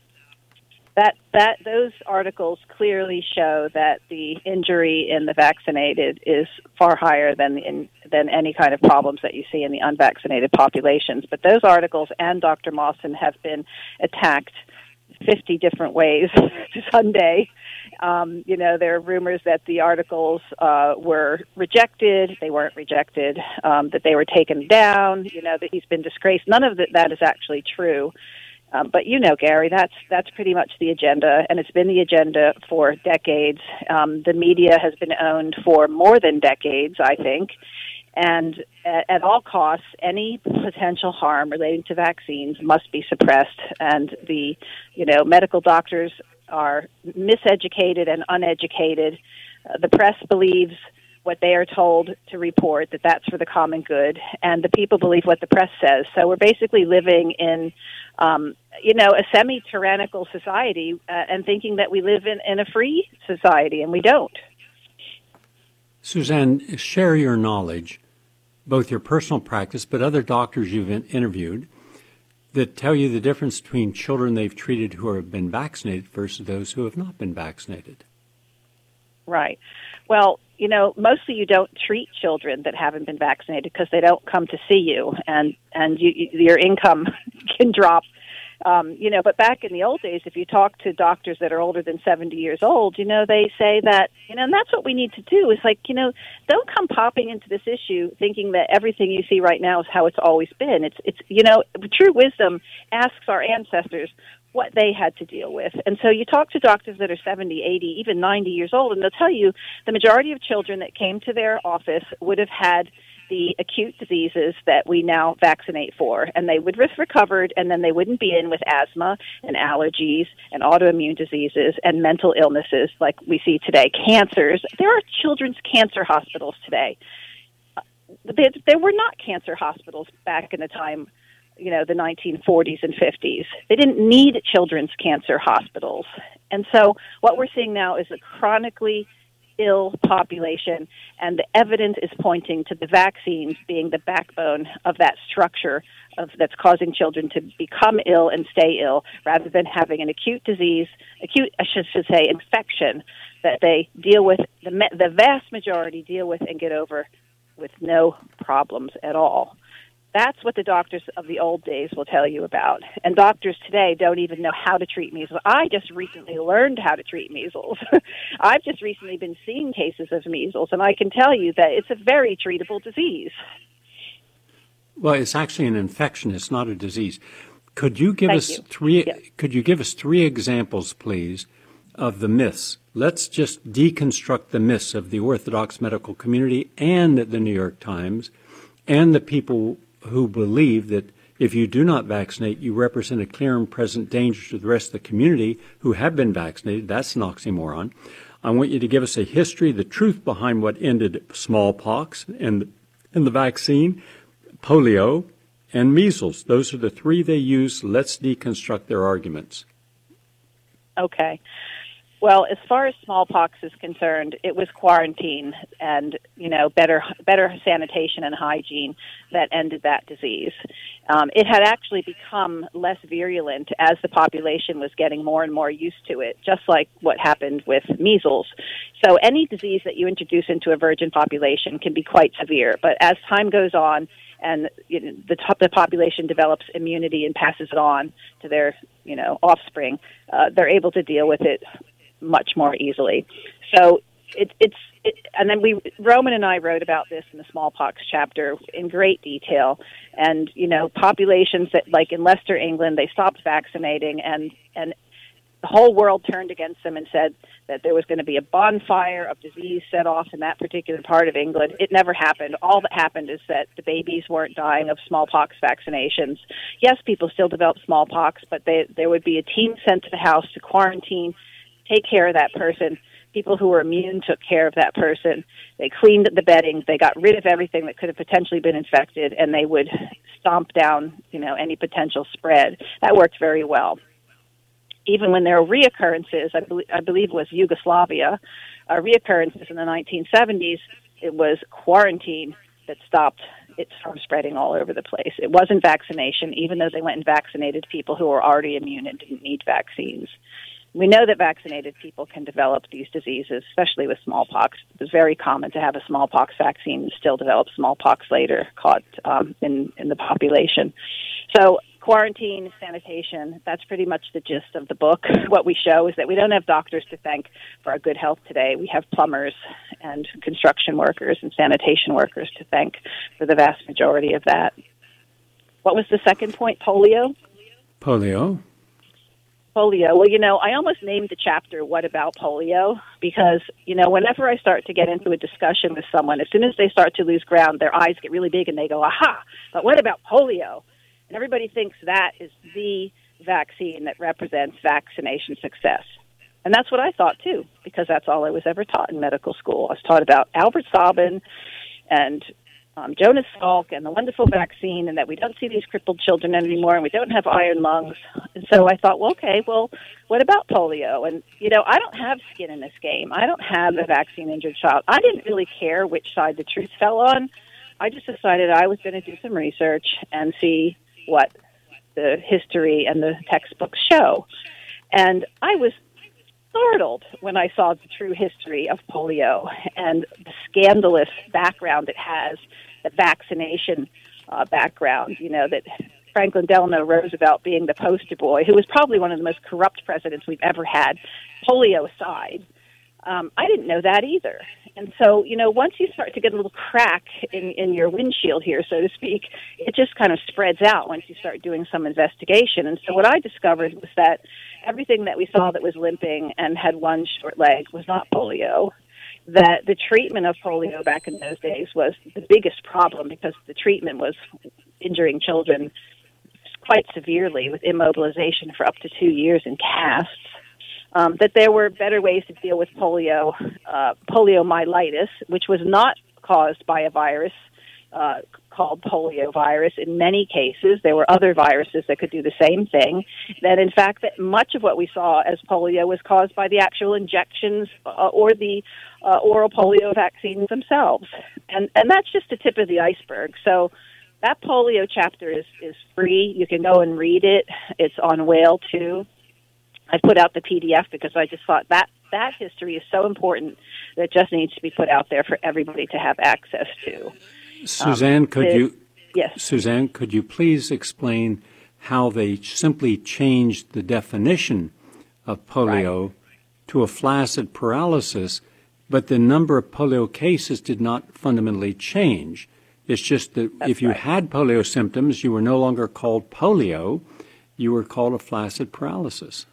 those articles clearly show that the injury in the vaccinated is far higher than any kind of problems that you see in the unvaccinated populations. But those articles and Dr. Mawson have been attacked 50 different ways Sunday. There are rumors that the articles were rejected. They weren't rejected, that they were taken down, that he's been disgraced. None of that is actually true. But Gary, that's pretty much the agenda, and it's been the agenda for decades. The media has been owned for more than decades, I think, and at all costs, any potential harm relating to vaccines must be suppressed, and the medical doctors are miseducated and uneducated. The press believes what they are told to report, that's for the common good, and the people believe what the press says. So we're basically living in, a semi-tyrannical society and thinking that we live in a free society, and we don't. Suzanne, share your knowledge, both your personal practice, but other doctors you've interviewed, that tell you the difference between children they've treated who have been vaccinated versus those who have not been vaccinated. Right. Well, mostly you don't treat children that haven't been vaccinated because they don't come to see you, and your income can drop. But back in the old days, if you talk to doctors that are older than 70 years old, they say that, and that's what we need to do is don't come popping into this issue thinking that everything you see right now is how it's always been. It's true wisdom asks our ancestors what they had to deal with. And so you talk to doctors that are 70, 80, even 90 years old, and they'll tell you the majority of children that came to their office would have had the acute diseases that we now vaccinate for, and they would have recovered, and then they wouldn't be in with asthma and allergies and autoimmune diseases and mental illnesses like we see today, cancers. There are children's cancer hospitals today. There were not cancer hospitals back in the time, the 1940s and 50s. They didn't need children's cancer hospitals. And so what we're seeing now is a chronically ill population, and the evidence is pointing to the vaccines being the backbone of that structure that's causing children to become ill and stay ill rather than having an acute infection that they deal with, the vast majority deal with and get over with no problems at all. That's what the doctors of the old days will tell you about. And doctors today don't even know how to treat measles. I just recently learned how to treat measles. I've just recently been seeing cases of measles, and I can tell you that it's a very treatable disease. Well, it's actually an infection. It's not a disease. Could you give us Could you give us three examples, please, of the myths? Let's just deconstruct the myths of the Orthodox medical community and the New York Times and the people who believe that if you do not vaccinate, you represent a clear and present danger to the rest of the community who have been vaccinated. That's an oxymoron. I want you to give us a history, the truth behind what ended smallpox and the vaccine, polio, and measles. Those are the three they use. Let's deconstruct their arguments. Okay. Well, as far as smallpox is concerned, it was quarantine and, better sanitation and hygiene that ended that disease. It had actually become less virulent as the population was getting more and more used to it, just like what happened with measles. So any disease that you introduce into a virgin population can be quite severe. But as time goes on and the population develops immunity and passes it on to their, offspring, they're able to deal with it much more easily. So and then Roman and I wrote about this in the smallpox chapter in great detail. And, populations that, like in Leicester, England, they stopped vaccinating and the whole world turned against them and said that there was going to be a bonfire of disease set off in that particular part of England. It never happened. All that happened is that the babies weren't dying of smallpox vaccinations. Yes, people still developed smallpox, but there would be a team sent to the house to quarantine, take care of that person. People who were immune took care of that person. They cleaned the bedding. They got rid of everything that could have potentially been infected, and they would stomp down, any potential spread. That worked very well. Even when there were reoccurrences, I believe it was Yugoslavia, reoccurrences in the 1970s, it was quarantine that stopped it from spreading all over the place. It wasn't vaccination, even though they went and vaccinated people who were already immune and didn't need vaccines. We know that vaccinated people can develop these diseases, especially with smallpox. It's very common to have a smallpox vaccine and still develop smallpox later caught in the population. So quarantine, sanitation, that's pretty much the gist of the book. What we show is that we don't have doctors to thank for our good health today. We have plumbers and construction workers and sanitation workers to thank for the vast majority of that. What was the second point? Polio? Polio. Well, I almost named the chapter What About Polio? Because, whenever I start to get into a discussion with someone, as soon as they start to lose ground, their eyes get really big and they go, aha, but what about polio? And everybody thinks that is the vaccine that represents vaccination success. And that's what I thought, too, because that's all I was ever taught in medical school. I was taught about Albert Sabin and Jonas Salk and the wonderful vaccine, and that we don't see these crippled children anymore and we don't have iron lungs. And so I thought, what about polio? And, I don't have skin in this game. I don't have a vaccine-injured child. I didn't really care which side the truth fell on. I just decided I was going to do some research and see what the history and the textbooks show. And I was startled when I saw the true history of polio and the scandalous background it has, the vaccination background, that Franklin Delano Roosevelt being the poster boy, who was probably one of the most corrupt presidents we've ever had, polio aside. I didn't know that either. And so, once you start to get a little crack in your windshield here, so to speak, it just kind of spreads out once you start doing some investigation. And so what I discovered was that everything that we saw that was limping and had one short leg was not polio. That the treatment of polio back in those days was the biggest problem because the treatment was injuring children quite severely with immobilization for up to 2 years in casts. That there were better ways to deal with poliomyelitis, which was not caused by a virus called poliovirus. In many cases, there were other viruses that could do the same thing. That, in fact, that much of what we saw as polio was caused by the actual injections or the oral polio vaccines themselves. And that's just the tip of the iceberg. So that polio chapter is free. You can go and read it. It's on Whale, too. I put out the PDF because I just thought that history is so important that it just needs to be put out there for everybody to have access to. Suzanne, Yes. Suzanne, could you please explain how they simply changed the definition of polio to a flaccid paralysis, but the number of polio cases did not fundamentally change? It's just that if you had polio symptoms, you were no longer called polio, you were called a flaccid paralysis.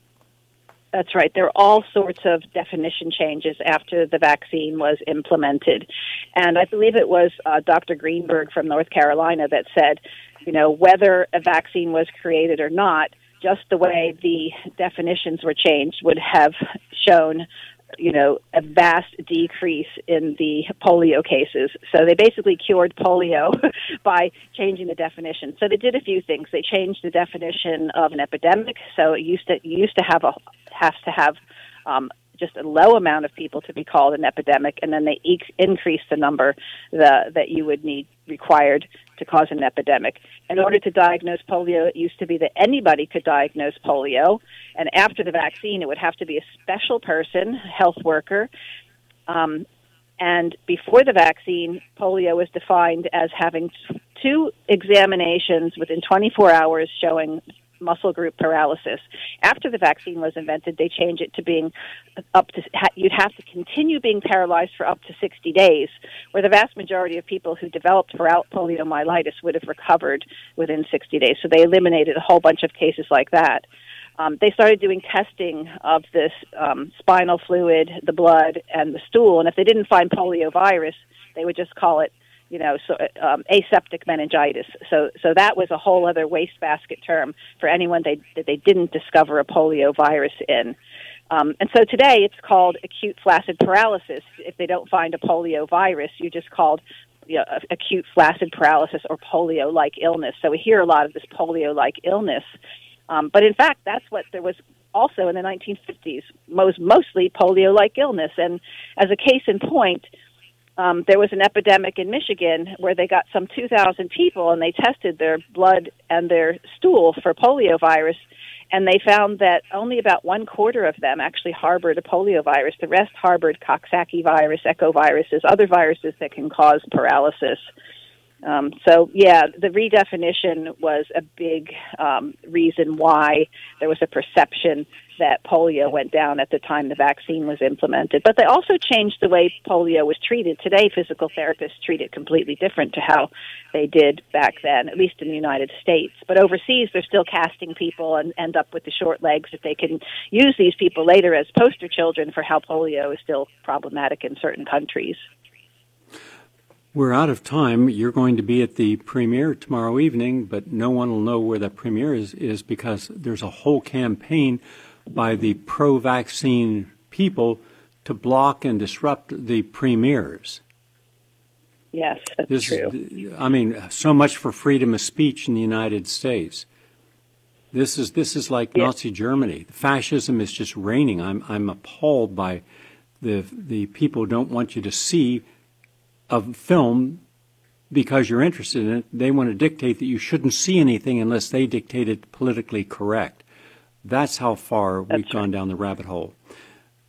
That's right. There are all sorts of definition changes after the vaccine was implemented. And I believe it was Dr. Greenberg from North Carolina that said, whether a vaccine was created or not, just the way the definitions were changed would have shown, a vast decrease in the polio cases. So they basically cured polio by changing the definition. So they did a few things. They changed the definition of an epidemic. So it used to have just a low amount of people to be called an epidemic, and then they increased the number that you would need required to cause an epidemic. In order to diagnose polio, it used to be that anybody could diagnose polio, and after the vaccine, it would have to be a special person, health worker. And before the vaccine, polio was defined as having 2 examinations within 24 hours showing muscle group paralysis. After the vaccine was invented, they changed it to being you'd have to continue being paralyzed for up to 60 days, where the vast majority of people who developed poliomyelitis would have recovered within 60 days. So they eliminated a whole bunch of cases like that. They started doing testing of this spinal fluid, the blood, and the stool, and if they didn't find poliovirus, they would just call it aseptic meningitis. So that was a whole other wastebasket term for anyone that they didn't discover a polio virus in. And so today it's called acute flaccid paralysis. If they don't find a polio virus, you just called acute flaccid paralysis or polio-like illness. So we hear a lot of this polio-like illness. But in fact, that's what there was also in the 1950s, mostly polio-like illness. And as a case in point, there was an epidemic in Michigan where they got some 2,000 people and they tested their blood and their stool for poliovirus, and they found that only about 1/4 of them actually harbored a poliovirus. The rest harbored Coxsackie virus, echoviruses, other viruses that can cause paralysis. The redefinition was a big reason why there was a perception that polio went down at the time the vaccine was implemented. But they also changed the way polio was treated. Today, physical therapists treat it completely different to how they did back then, at least in the United States. But overseas, they're still casting people and end up with the short legs that they can use these people later as poster children for how polio is still problematic in certain countries. We're out of time. You're going to be at the premiere tomorrow evening, but no one will know where that premiere is because there's a whole campaign by the pro-vaccine people to block and disrupt the premieres. Yes, that's true. So much for freedom of speech in the United States. This is like Nazi Germany. Fascism is just reigning. I'm appalled by the people who don't want you to see a film because you're interested in it. They want to dictate that you shouldn't see anything unless they dictate it politically correct. That's how far we've gone down the rabbit hole.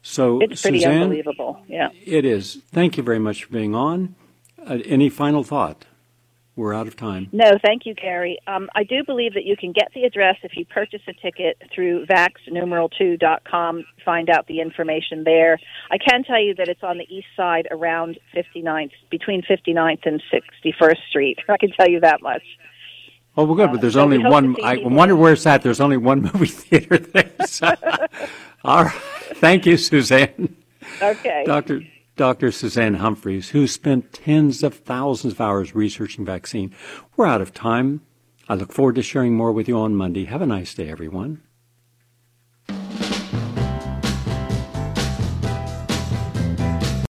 So, It's pretty Suzanne, unbelievable. Yeah. it is. Thank you very much for being on. Any final thought? We're out of time. No, thank you, Gary. I do believe that you can get the address if you purchase a ticket through vaxnumeral2.com, find out the information there. I can tell you that it's on the east side around 59th, between 59th and 61st Street. I can tell you that much. Oh, well, good, but there's so only we hope one. to see I you wonder there. where it's at. There's only one movie theater there. So. All right. Thank you, Suzanne. Okay. Dr. Suzanne Humphries, who spent tens of thousands of hours researching vaccine. We're out of time. I look forward to sharing more with you on Monday. Have a nice day, everyone.